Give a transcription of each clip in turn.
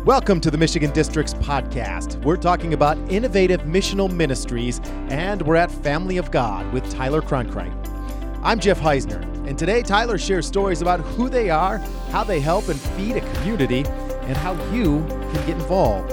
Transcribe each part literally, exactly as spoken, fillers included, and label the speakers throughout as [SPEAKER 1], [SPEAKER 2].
[SPEAKER 1] Welcome to the Michigan District's podcast. We're talking about innovative missional ministries, and we're at Family of God with Tyler Cronkrite. I'm Jeff Heisner, and today Tyler shares stories about who they are, how they help and feed a community, and how you can get involved.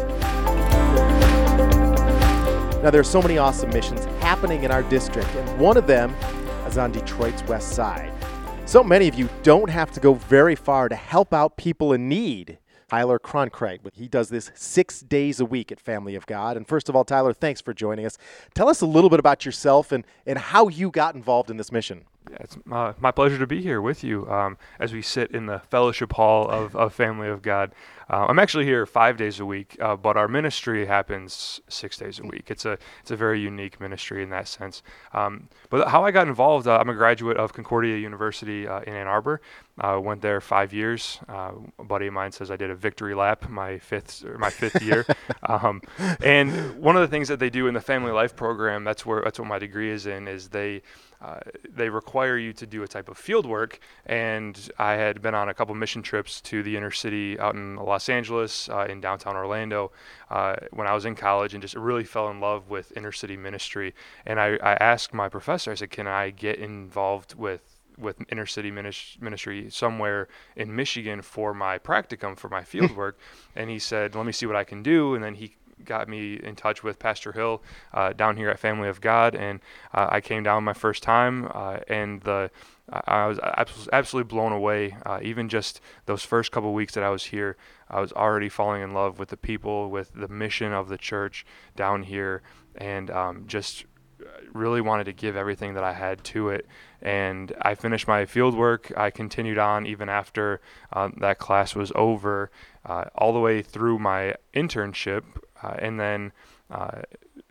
[SPEAKER 1] Now, there are so many awesome missions happening in our district, and one of them is on Detroit's west side. So many of you don't have to go very far to help out people in need. Tyler Cronkrite, he does this six days a week at Family of God. And first of all, Tyler, thanks for joining us. Tell us a little bit about yourself and, and how you got involved in this mission.
[SPEAKER 2] Yeah, it's uh, my pleasure to be here with you um, as we sit in the fellowship hall of, of Family of God. Uh, I'm actually here five days a week, uh, but our ministry happens six days a week. It's a it's a very unique ministry in that sense. Um, but how I got involved, uh, I'm a graduate of Concordia University uh, in Ann Arbor. Uh, went there five years. Uh, a buddy of mine says I did a victory lap my fifth or my fifth year. Um, and one of the things that they do in the Family Life program, that's where that's what my degree is in, is they uh, they require you to do a type of field work. And I had been on a couple mission trips to the inner city out in Los Angeles, uh, in downtown Orlando, uh, when I was in college, and just really fell in love with inner city ministry. And I, I asked my professor, I said, can I get involved with with inner city ministry somewhere in Michigan for my practicum, for my field work? And he said, let me see what I can do. And then he got me in touch with Pastor Hill uh, down here at Family of God. And uh, I came down my first time uh, and the I was absolutely blown away. Uh, even just those first couple of weeks that I was here, I was already falling in love with the people, with the mission of the church down here, and um, just really wanted to give everything that I had to it. And I finished my field work. I continued on even after uh, that class was over, uh, all the way through my internship. Uh, and then uh,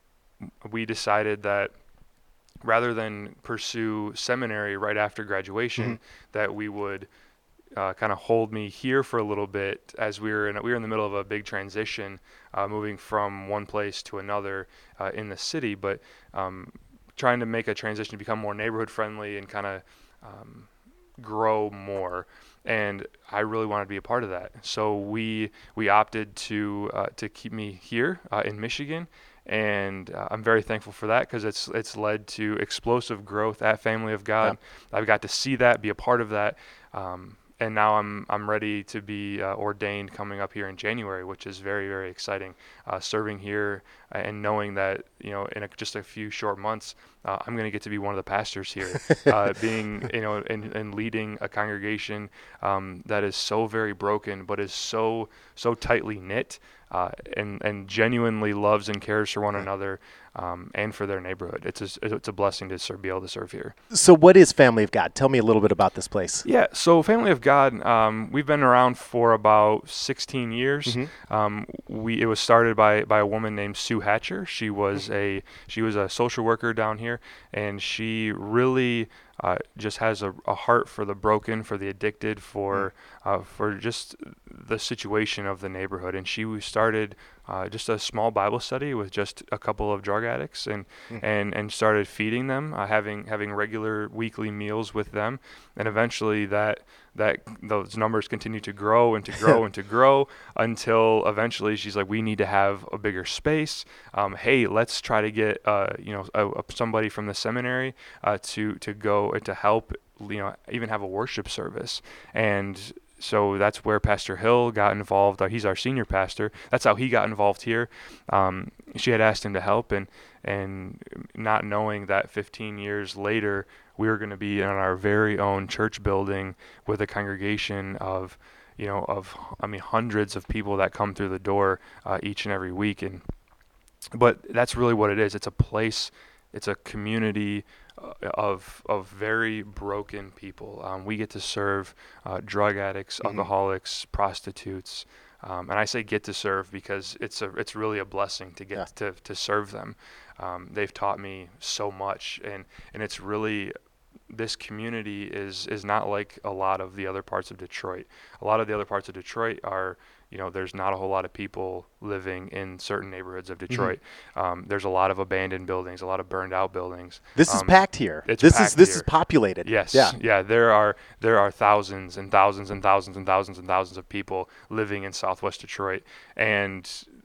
[SPEAKER 2] we decided that rather than pursue seminary right after graduation, mm-hmm. that we would uh, kind of hold me here for a little bit as we were in we were in the middle of a big transition, uh, moving from one place to another uh, in the city, but um, trying to make a transition to become more neighborhood friendly and kind of um, grow more. And I really wanted to be a part of that, so we we opted to uh, to keep me here uh, in Michigan. And uh, I'm very thankful for that, because it's it's led to explosive growth at Family of God. Yeah. I've got to see that, be a part of that, um, and now I'm I'm ready to be uh, ordained coming up here in January, which is very, very exciting. Uh, serving here and knowing that, you know, in a, just a few short months, uh, I'm going to get to be one of the pastors here, uh, being, you know, and, and leading a congregation um, that is so very broken, but is so so tightly knit. Uh, and, and genuinely loves and cares for one another um, and for their neighborhood. It's a, it's a blessing to serve, be able to serve here.
[SPEAKER 1] So what is Family of God? Tell me a little bit about this place.
[SPEAKER 2] Yeah, so Family of God, um, we've been around for about sixteen years. Mm-hmm. Um, we it was started by, by a woman named Sue Hatcher. She was a she was a social worker down here, and she really Uh, just has a, a heart for the broken, for the addicted, for uh, for just the situation of the neighborhood. And she started uh, just a small Bible study with just a couple of drug addicts, and mm. and, and started feeding them, uh, having having regular weekly meals with them. And eventually that that those numbers continue to grow and to grow and to grow until eventually she's like, we need to have a bigger space. Um, hey, let's try to get uh, you know a, a, somebody from the seminary uh, to to go and to help, you know, even have a worship service. And so that's where Pastor Hill got involved. Uh, he's our senior pastor. That's how he got involved here. Um, she had asked him to help, and and not knowing that fifteen years later, we were going to be in our very own church building with a congregation of, you know, of, I mean, hundreds of people that come through the door uh, each and every week. And, but that's really what it is. It's a place, it's a community of of very broken people. Um, we get to serve uh, drug addicts, mm-hmm. alcoholics, prostitutes, um, and I say get to serve because it's a it's really a blessing to get yeah. to to serve them. Um, they've taught me so much, and and it's really this community is is not like a lot of the other parts of Detroit. A lot of the other parts of Detroit are, you know, there's not a whole lot of people living in certain neighborhoods of Detroit. Mm-hmm. Um, there's a lot of abandoned buildings, a lot of burned out buildings.
[SPEAKER 1] This
[SPEAKER 2] um,
[SPEAKER 1] is packed here.
[SPEAKER 2] It's
[SPEAKER 1] this
[SPEAKER 2] packed
[SPEAKER 1] is this
[SPEAKER 2] here.
[SPEAKER 1] is populated.
[SPEAKER 2] Yes.
[SPEAKER 1] Yeah.
[SPEAKER 2] Yeah. There are there are thousands and thousands and thousands and thousands and thousands of people living in Southwest Detroit, and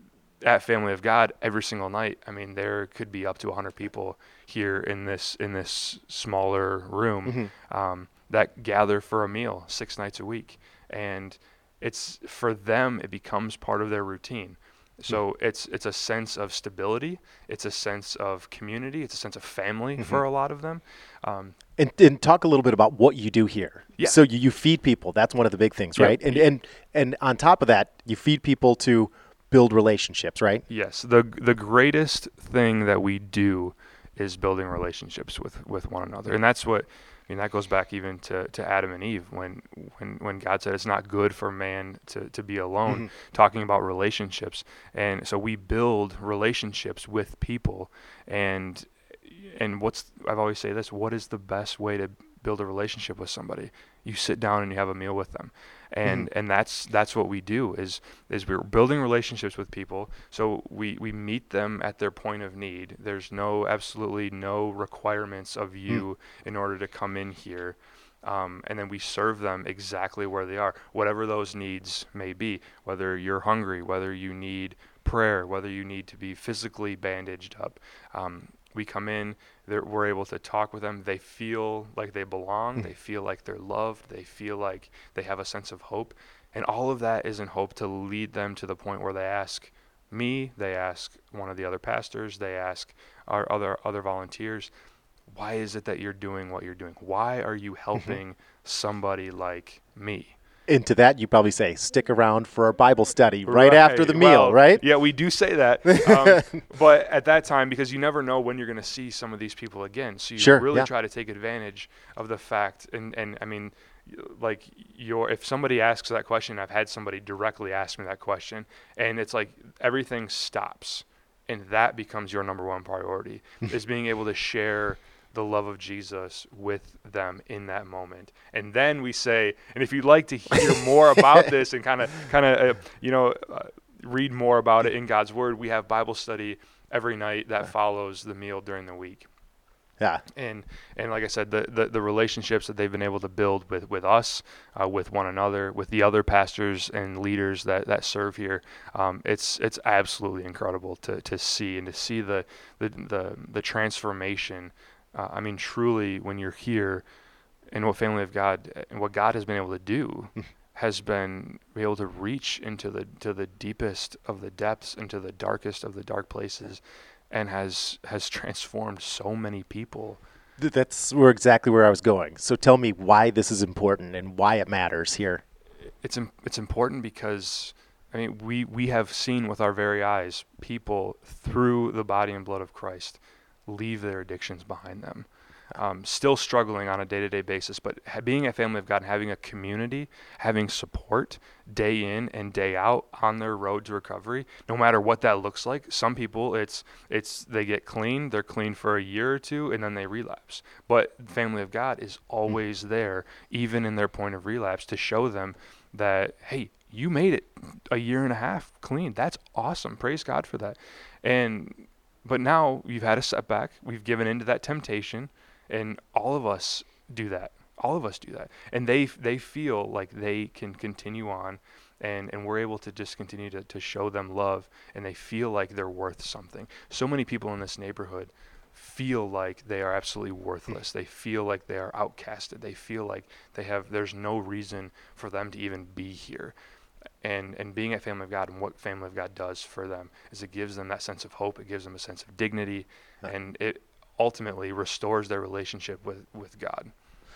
[SPEAKER 2] at Family of God, every single night, I mean, there could be up to one hundred people here in this in this smaller room mm-hmm. um, that gather for a meal six nights a week, and it's for them. It becomes part of their routine. So mm-hmm. it's it's a sense of stability. It's a sense of community. It's a sense of family mm-hmm. for a lot of them. Um,
[SPEAKER 1] and, and talk a little bit about what you do here.
[SPEAKER 2] Yeah.
[SPEAKER 1] So you, you feed people. That's one of the big things, right? Yeah. And and and on top of that, you feed people to build relationships, right?
[SPEAKER 2] Yes. The the greatest thing that we do is building relationships with, with one another. And that's what, I mean, that goes back even to, to Adam and Eve when, when, when God said it's not good for man to, to be alone, mm-hmm. talking about relationships. And so we build relationships with people. And, and what's, I've always say this, what is the best way to build a relationship with somebody? You sit down and you have a meal with them. And mm-hmm. and that's that's what we do is is we're building relationships with people. So we, we meet them at their point of need. There's no absolutely no requirements of you mm-hmm. in order to come in here. Um, and then we serve them exactly where they are, whatever those needs may be, whether you're hungry, whether you need prayer, whether you need to be physically bandaged up. Um, we come in, we're able to talk with them. They feel like they belong. Mm. They feel like they're loved. They feel like they have a sense of hope. And all of that is in hope to lead them to the point where they ask me, they ask one of the other pastors, they ask our other other volunteers, why is it that you're doing what you're doing? Why are you helping mm-hmm. somebody like me?
[SPEAKER 1] And to that, you probably say, stick around for our Bible study right, right. after the meal,
[SPEAKER 2] well,
[SPEAKER 1] right?
[SPEAKER 2] Yeah, we do say that. Um, but at that time, because you never know when you're going to see some of these people again. So you
[SPEAKER 1] sure,
[SPEAKER 2] really
[SPEAKER 1] yeah.
[SPEAKER 2] try to take advantage of the fact. And, and I mean, like, your if somebody asks that question, I've had somebody directly ask me that question, and it's like everything stops. And that becomes your number one priority, is being able to share the love of Jesus with them in that moment. And then we say, and if you'd like to hear more about this and kind of, kind of, uh, you know, uh, read more about it in God's Word, we have Bible study every night that follows the meal during the week.
[SPEAKER 1] Yeah.
[SPEAKER 2] And and like I said, the, the, the relationships that they've been able to build with, with us, uh, with one another, with the other pastors and leaders that, that serve here, um, it's it's absolutely incredible to, to see and to see the the the, the transformation. Uh, I mean, truly, when you're here, and what Family of God and what God has been able to do has been able to reach into the to the deepest of the depths, into the darkest of the dark places, and has has transformed so many people.
[SPEAKER 1] That's where exactly where I was going. So tell me why this is important and why it matters here.
[SPEAKER 2] It's it's important because, I mean, we, we have seen with our very eyes people through the body and blood of Christ leave their addictions behind them, um, still struggling on a day-to-day basis, but ha- being a Family of God and having a community, having support day in and day out on their road to recovery, no matter what that looks like. Some people, it's it's they get clean, they're clean for a year or two, and then they relapse. But Family of God is always there, even in their point of relapse, to show them that, hey, you made it a year and a half clean. That's awesome. Praise God for that. And But now you've had a setback. We've given into that temptation, and all of us do that. All of us do that. And they they feel like they can continue on, and, and we're able to just continue to, to show them love, and they feel like they're worth something. So many people in this neighborhood feel like they are absolutely worthless. They feel like they are outcasted. They feel like they have there's no reason for them to even be here. And and being at Family of God and what Family of God does for them is it gives them that sense of hope. It gives them a sense of dignity, and it ultimately restores their relationship with, with God.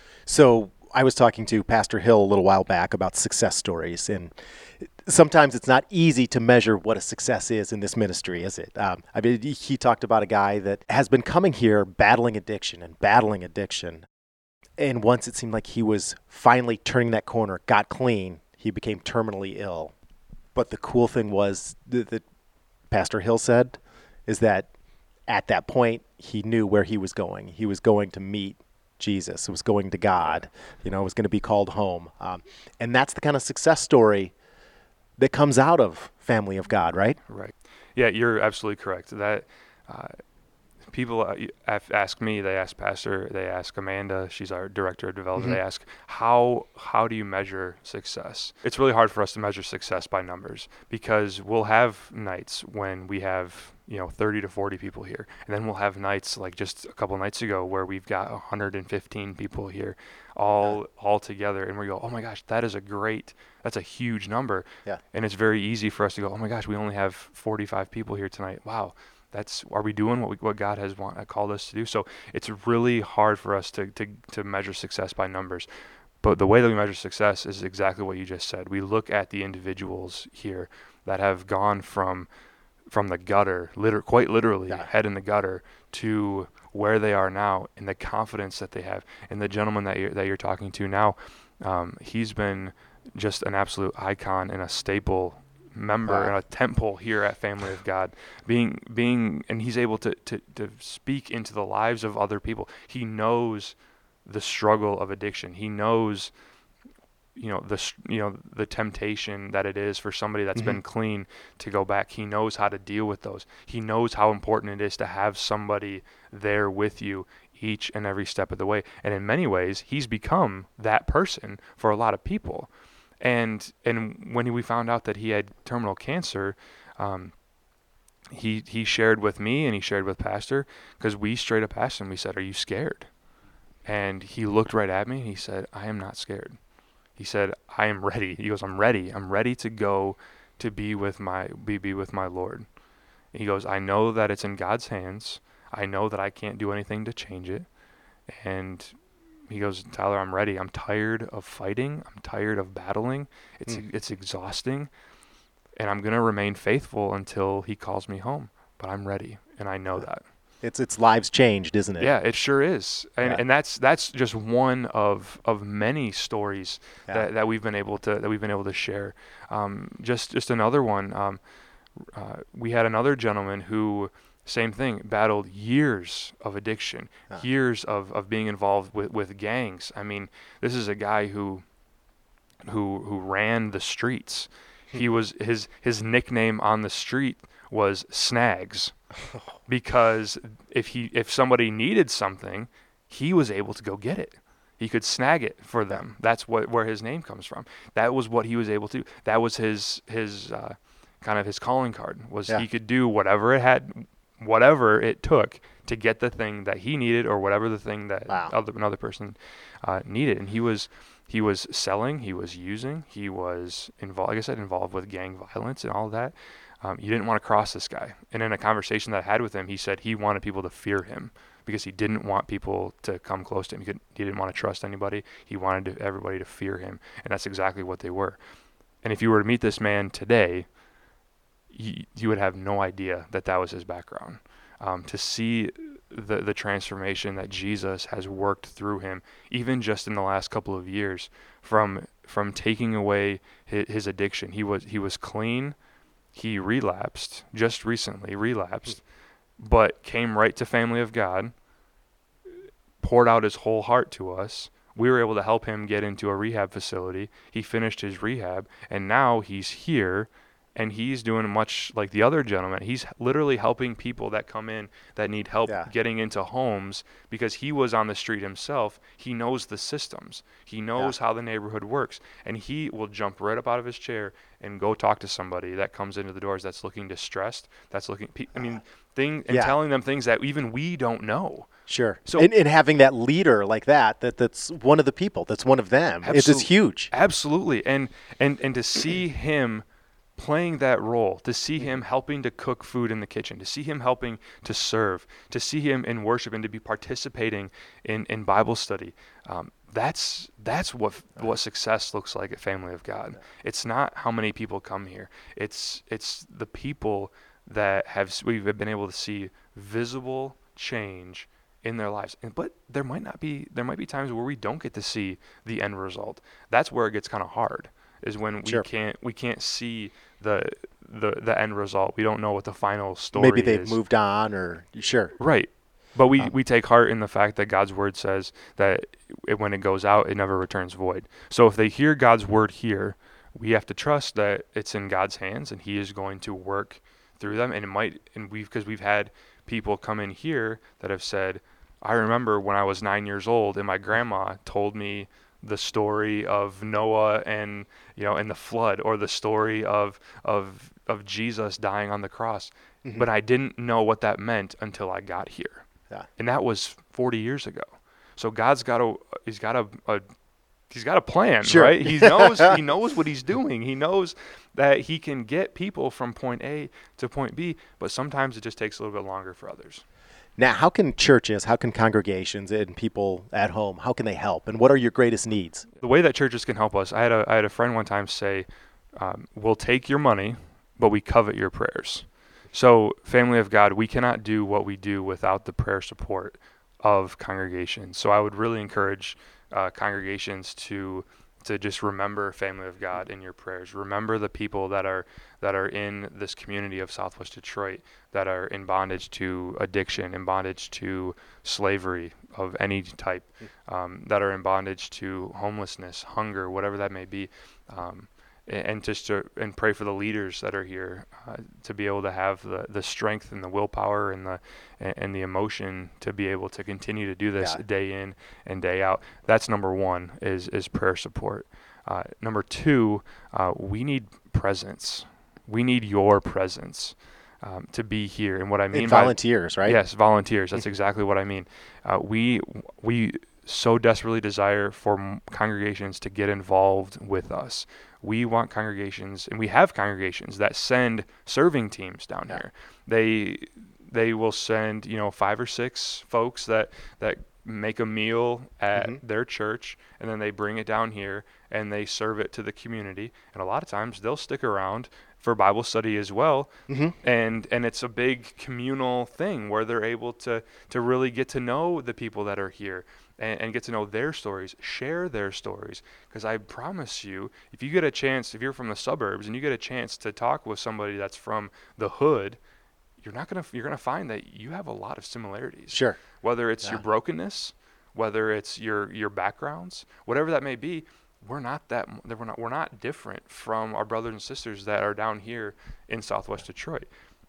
[SPEAKER 1] So I was talking to Pastor Hill a little while back about success stories, and sometimes it's not easy to measure what a success is in this ministry, is it? Um, I mean, he talked about a guy that has been coming here battling addiction and battling addiction, and once it seemed like he was finally turning that corner, got clean, he became terminally ill. But the cool thing was that, that Pastor Hill said is that at that point, he knew where he was going. He was going to meet Jesus. It was going to God. You know, it was going to be called home. Um, and that's the kind of success story that comes out of Family of God, right?
[SPEAKER 2] Right. Yeah, you're absolutely correct. That uh, people uh, y- af- ask me, they ask Pastor, they ask Amanda, she's our director of development.
[SPEAKER 1] Mhm.
[SPEAKER 2] They ask how how do you measure success? It's really hard for us to measure success by numbers because we'll have nights when we have you know thirty to forty people here, and then we'll have nights like just a couple nights ago where we've got one hundred fifteen people here, all all together, and we go, oh my gosh, that is a great, that's a huge number.
[SPEAKER 1] Yeah.
[SPEAKER 2] And it's very easy for us to go, oh my gosh, we only have forty-five people here tonight. Wow, that's, are we doing what we, what God has want, uh, called us to do? So it's really hard for us to, to to measure success by numbers. But the way that we measure success is exactly what you just said. We look at the individuals here that have gone from from the gutter, liter- quite literally,
[SPEAKER 1] Yeah.
[SPEAKER 2] head in the gutter, to where they are now, and the confidence that they have. And the gentleman that you're, that you're talking to now, um, he's been just an absolute icon and a staple member
[SPEAKER 1] Wow.
[SPEAKER 2] and a temple here at Family of God, being being and he's able to, to to speak into the lives of other people. He knows the struggle of addiction. He knows you know the s- you know the temptation that it is for somebody that's
[SPEAKER 1] Mhm.
[SPEAKER 2] been clean to go back. He knows how to deal with those. He knows how important it is to have somebody there with you each and every step of the way. And in many ways, he's become that person for a lot of people. And and when we found out that he had terminal cancer, um, he he shared with me and he shared with Pastor, because we straight up asked him. We said, "Are you scared?" And he looked right at me and he said, "I am not scared." He said, "I am ready." He goes, "I'm ready. I'm ready to go to be with my be be with my Lord." He goes, "I know that it's in God's hands. I know that I can't do anything to change it." And he goes, "Tyler, I'm ready. I'm tired of fighting. I'm tired of battling. It's
[SPEAKER 1] Mm.
[SPEAKER 2] it's exhausting, and I'm gonna remain faithful until he calls me home. But I'm ready, and I know that."
[SPEAKER 1] It's it's lives changed, isn't it?
[SPEAKER 2] Yeah, it sure is, and
[SPEAKER 1] Yeah.
[SPEAKER 2] and that's that's just one of of many stories
[SPEAKER 1] Yeah.
[SPEAKER 2] that, that we've been able to that we've been able to share. Um, just just another one. Um, uh, we had another gentleman who, same thing, battled years of addiction,
[SPEAKER 1] Ah.
[SPEAKER 2] years of, of being involved with, with gangs. I mean, this is a guy who who who ran the streets. He was his his nickname on the street was Snags, because if he if somebody needed something, he was able to go get it. He could snag it for them. That's what where his name comes from. That was what he was able to. That was his his uh, kind of his calling card. Was
[SPEAKER 1] Yeah.
[SPEAKER 2] he could do whatever it had, whatever it took to get the thing that he needed, or whatever the thing that
[SPEAKER 1] Wow.
[SPEAKER 2] other another person uh, needed. And he was he was selling, he was using, he was involved. Like I said, involved with gang violence and all that. Um, you didn't want to cross this guy. And in a conversation that I had with him, he said he wanted people to fear him because he didn't want people to come close to him. He, could, he didn't want to trust anybody. He wanted to, everybody to fear him. And that's exactly what they were. And if you were to meet this man today, you, you would have no idea that that was his background. Um, to see the the transformation that Jesus has worked through him, even just in the last couple of years, from from taking away his, his addiction. He was he was clean. He relapsed just recently, relapsed, but came right to Family of God, poured out his whole heart to us. We were able to help him get into a rehab facility. He finished his rehab, and now he's here, and he's doing much like the other gentleman. He's literally helping people that come in that need help
[SPEAKER 1] Yeah.
[SPEAKER 2] getting into homes, because he was on the street himself. He knows the systems. He knows how the neighborhood works, and he will jump right up out of his chair and go talk to somebody that comes into the doors that's looking distressed, that's looking, pe- I mean, thing, and
[SPEAKER 1] Yeah.
[SPEAKER 2] telling them things that even we don't know.
[SPEAKER 1] Sure.
[SPEAKER 2] So-
[SPEAKER 1] and, and having that leader like that, that that's one of the people, that's one of them. It's, it's
[SPEAKER 2] Absolute-
[SPEAKER 1] huge.
[SPEAKER 2] Absolutely. And and and to see him playing that role, to see him helping to cook food in the kitchen, to see him helping to serve, to see him in worship, and to be participating in, in Bible study, um, that's that's what what success looks like at Family of God. It's not how many people come here. It's it's the people that have we've been able to see visible change in their lives. And, but there might not be there might be times where we don't get to see the end result. That's where it gets kind of hard, is when we
[SPEAKER 1] Sure.
[SPEAKER 2] can't we can't see the the the end result. We don't know what the final story
[SPEAKER 1] Maybe they've
[SPEAKER 2] is.
[SPEAKER 1] moved on, or sure.
[SPEAKER 2] Right. But we,
[SPEAKER 1] Um,
[SPEAKER 2] we take heart in the fact that God's word says that it, when it goes out, it never returns void. So if they hear God's word here, we have to trust that it's in God's hands and he is going to work through them. And it might, and we've, because we've had people come in here that have said, I remember when I was nine years old and my grandma told me the story of Noah and, you know, and the flood, or the story of, of, of Jesus dying on the cross.
[SPEAKER 1] Mm-hmm.
[SPEAKER 2] But I didn't know what that meant until I got here.
[SPEAKER 1] Yeah.
[SPEAKER 2] And that was forty years ago. So God's got a, he's got a, a he's got a plan,
[SPEAKER 1] Sure.
[SPEAKER 2] right? He knows, he knows what he's doing. He knows that he can get people from point A to point B, but sometimes it just takes a little bit longer for others.
[SPEAKER 1] Now, how can churches, how can congregations and people at home, how can they help? And what are your greatest needs?
[SPEAKER 2] The way that churches can help us, I had a, I had a friend one time say, um, we'll take your money, but we covet your prayers. So, Family of God, we cannot do what we do without the prayer support of congregations. So I would really encourage uh, congregations to to just remember Family of God in your prayers. Remember the people that are that are in this community of Southwest Detroit that are in bondage to addiction, in bondage to slavery of any type, um, that are in bondage to homelessness, hunger, whatever that may be. Um, and just to and pray for the leaders that are here uh, to be able to have the, the strength and the willpower and the and the emotion to be able to continue to do this
[SPEAKER 1] Yeah.
[SPEAKER 2] day in and day out. That's number one, is is prayer support. Uh, number two, uh, we need presence. We need your presence um, to be here. And what I mean
[SPEAKER 1] And
[SPEAKER 2] by
[SPEAKER 1] volunteers, right?
[SPEAKER 2] yes, volunteers. That's exactly what I mean. Uh, we we so desperately desire for m- congregations to get involved with us. We want congregations, and we have congregations that send serving teams down
[SPEAKER 1] Yeah.
[SPEAKER 2] here. They they will send, you know, five or six folks that that make a meal at
[SPEAKER 1] Mhm.
[SPEAKER 2] their church, and then they bring it down here and they serve it to the community. And a lot of times they'll stick around for Bible study as well.
[SPEAKER 1] Mhm.
[SPEAKER 2] And and it's a big communal thing where they're able to to really get to know the people that are here. And, and get to know their stories, share their stories. Because I promise you, if you get a chance, if you're from the suburbs and you get a chance to talk with somebody that's from the hood, you're not gonna you're gonna find that you have a lot of similarities.
[SPEAKER 1] Sure.
[SPEAKER 2] Whether it's
[SPEAKER 1] Yeah.
[SPEAKER 2] your brokenness, whether it's your your backgrounds, whatever that may be, we're not that we're not we're not different from our brothers and sisters that are down here in Southwest Detroit.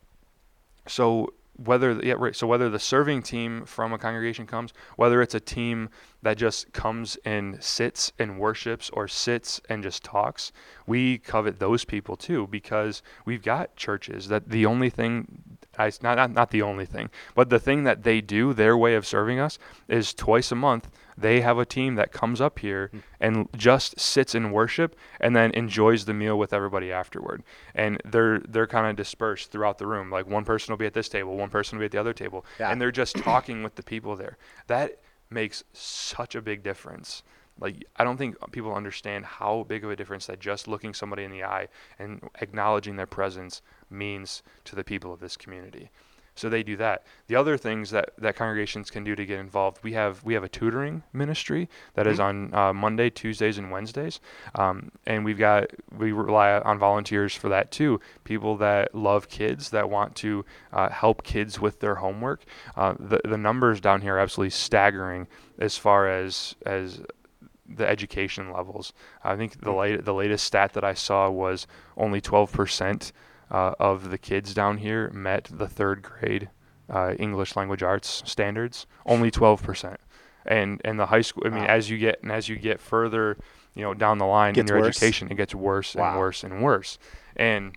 [SPEAKER 2] So whether yeah right so whether the serving team from a congregation comes, whether it's a team that just comes and sits and worships or sits and just talks, we covet those people too, because we've got churches that the only thing I, not, not not the only thing, but the thing that they do, their way of serving us, is twice a month they have a team that comes up here mm. and just sits in worship and then enjoys the meal with everybody afterward. And they're they're kind of dispersed throughout the room. Like one person will be at this table, one person will be at the other table,
[SPEAKER 1] Yeah.
[SPEAKER 2] and they're just talking with the people there. That makes such a big difference. Like, I don't think people understand how big of a difference that just looking somebody in the eye and acknowledging their presence means to the people of this community. So they do that. The other things that, that congregations can do to get involved, we have we have a tutoring ministry that mm-hmm. is on uh, Monday, Tuesdays, and Wednesdays, um, and we've got we rely on volunteers for that too. People that love kids, that want to uh, help kids with their homework. Uh, the the numbers down here are absolutely staggering as far as as the education levels. I think the late, the latest stat that I saw was only twelve percent uh, of the kids down here met the third grade uh, English language arts standards. Only twelve percent. And and the high school, I mean,
[SPEAKER 1] Wow.
[SPEAKER 2] as you get and as you get further, you know, down the line in
[SPEAKER 1] Gets
[SPEAKER 2] your
[SPEAKER 1] worse.
[SPEAKER 2] education, it gets worse
[SPEAKER 1] Wow.
[SPEAKER 2] and worse and worse. And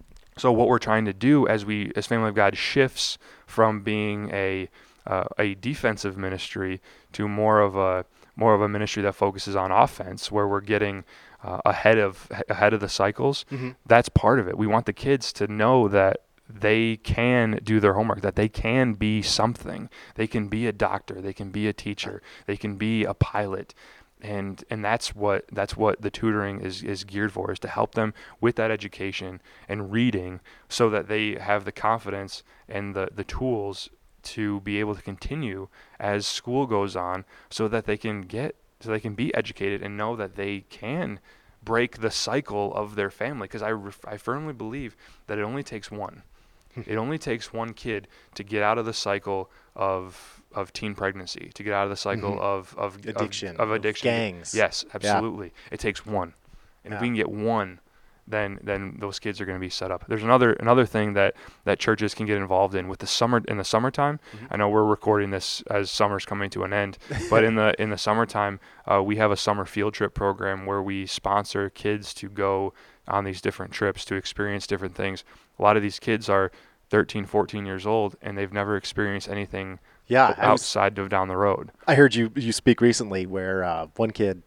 [SPEAKER 2] so what we're trying to do as we as Family of God shifts from being a uh, a defensive ministry to more of a more of a ministry that focuses on offense, where we're getting uh, ahead of ahead of the cycles.
[SPEAKER 1] Mm-hmm.
[SPEAKER 2] That's part of it. We want the kids to know that they can do their homework, that they can be something. They can be a doctor, they can be a teacher, they can be a pilot. And and that's what that's what the tutoring is, is geared for, is to help them with that education and reading, so that they have the confidence and the, the tools to be able to continue as school goes on, so that they can get so they can be educated and know that they can break the cycle of their family. Because I, ref, I firmly believe that it only takes one. It only takes one kid to get out of the cycle of of teen pregnancy, to get out of the cycle
[SPEAKER 1] mm-hmm.
[SPEAKER 2] of, of
[SPEAKER 1] addiction,
[SPEAKER 2] of, of addiction,
[SPEAKER 1] gangs.
[SPEAKER 2] Yes, absolutely. Yeah. It takes one, and
[SPEAKER 1] yeah.
[SPEAKER 2] if we can get one, then then those kids are going to be set up. There's another another thing that, that churches can get involved in with the summer in the summertime. Mm-hmm. I know we're recording this as summer's coming to an end, but in the in the summertime, uh, we have a summer field trip program where we sponsor kids to go on these different trips to experience different things. A lot of these kids are thirteen, fourteen years old, and they've never experienced anything
[SPEAKER 1] yeah,
[SPEAKER 2] outside was, of down the road.
[SPEAKER 1] I heard you you speak recently where uh, one kid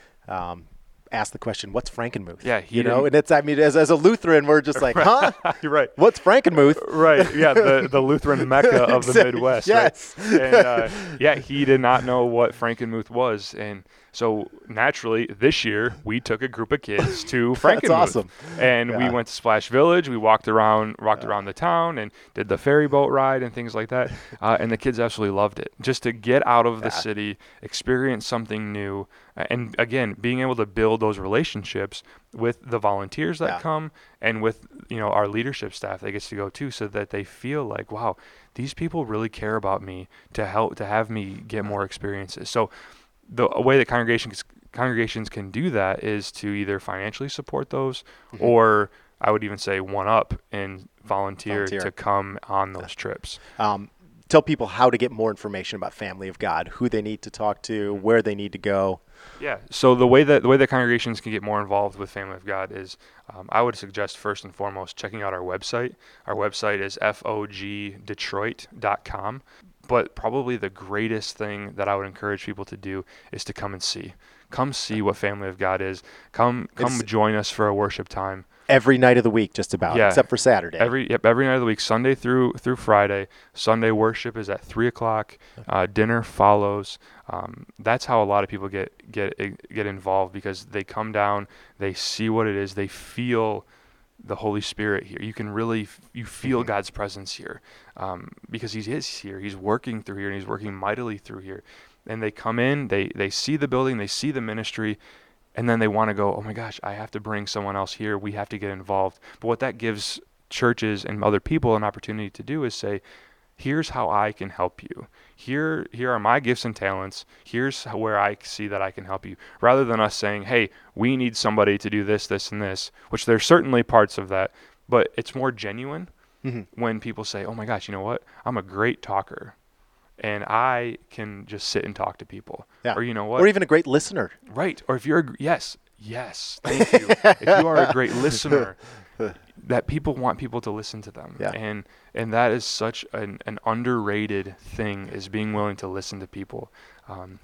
[SPEAKER 1] um, asked the question, "What's Frankenmuth?"
[SPEAKER 2] Yeah, he
[SPEAKER 1] you know, and it's I mean, as as a Lutheran, we're just like, "Huh?
[SPEAKER 2] You're right.
[SPEAKER 1] What's Frankenmuth?"
[SPEAKER 2] Right. Yeah, the the Lutheran Mecca of the Midwest.
[SPEAKER 1] Yes.
[SPEAKER 2] Right? And uh, yeah, he did not know what Frankenmuth was, and so naturally this year we took a group of kids to Frankenmuth.
[SPEAKER 1] That's awesome.
[SPEAKER 2] And
[SPEAKER 1] yeah.
[SPEAKER 2] we went to Splash Village. We walked around, walked yeah. around the town, and did the ferry boat ride and things like that. Uh, and the kids absolutely loved it. Just to get out of the yeah. city, experience something new, and again, being able to build those relationships with the volunteers that yeah. come, and with you know our leadership staff that gets to go too, so that they feel like, wow, these people really care about me to help to have me get more experiences. So the a way that congregations congregations can do that is to either financially support those, mm-hmm. or I would even say one up and volunteer, volunteer. to come on those trips.
[SPEAKER 1] Um, tell people how to get more information about Family of God, who they need to talk to, where they need to go.
[SPEAKER 2] Yeah. So the way that the way that congregations can get more involved with Family of God is, um, I would suggest first and foremost checking out our website. Our website is f o g detroit dot com. But probably the greatest thing that I would encourage people to do is to come and see. Come see what Family of God is. Come come it's join us for a worship time.
[SPEAKER 1] Every night of the week, just about,
[SPEAKER 2] yeah.
[SPEAKER 1] except for Saturday.
[SPEAKER 2] Every yep, every night of the week, Sunday through through Friday. Sunday worship is at three o'clock. Uh, dinner follows. Um, that's how a lot of people get get get involved, because they come down, they see what it is, they feel the Holy Spirit here. You can really f- you feel mm-hmm. God's presence here, um, because He is here. He's working through here, and He's working mightily through here. And they come in, they they see the building, they see the ministry. And then they want to go, oh my gosh, I have to bring someone else here. We have to get involved. But what that gives churches and other people an opportunity to do is say, here's how I can help you. Here, here are my gifts and talents. Here's where I see that I can help you. Rather than us saying, hey, we need somebody to do this, this, and this, which there's certainly parts of that, but it's more genuine mm-hmm. when people say, oh my gosh, you know what? I'm a great talker. And I can just sit and talk to people.
[SPEAKER 1] Yeah.
[SPEAKER 2] Or you know what?
[SPEAKER 1] Or even a great listener.
[SPEAKER 2] Right. Or if you're a, yes, yes, thank you. If you are a great listener, that people want people to listen to them.
[SPEAKER 1] Yeah.
[SPEAKER 2] And and that is such an, an underrated thing, is being willing to listen to people. Um,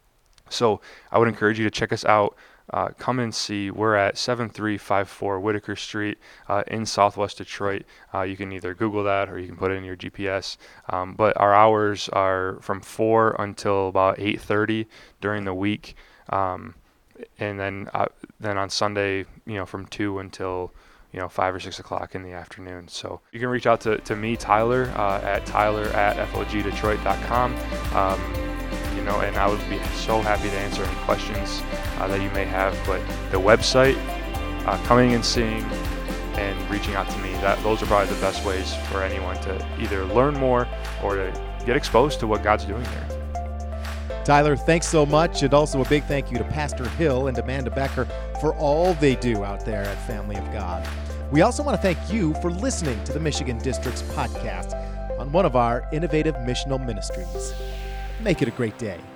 [SPEAKER 2] so I would encourage you to check us out. Uh, come and see. We're at seven three five four Whitaker Street uh, in Southwest Detroit. Uh, you can either Google that or you can put it in your G P S. Um, but our hours are from four until about eight thirty during the week, um, and then uh, then on Sunday, you know, from two until you know five or six o'clock in the afternoon. So you can reach out to, to me, Tyler, uh, at Tyler at f o g detroit dot com. Um, You know, and I would be so happy to answer any questions uh, that you may have. But the website, uh, coming and seeing, and reaching out to me, that those are probably the best ways for anyone to either learn more or to get exposed to what God's doing here.
[SPEAKER 3] Tyler, thanks so much. And also a big thank you to Pastor Hill and Amanda Becker for all they do out there at Family of God. We also want to thank you for listening to the Michigan District's podcast on one of our innovative missional ministries. Make it a great day.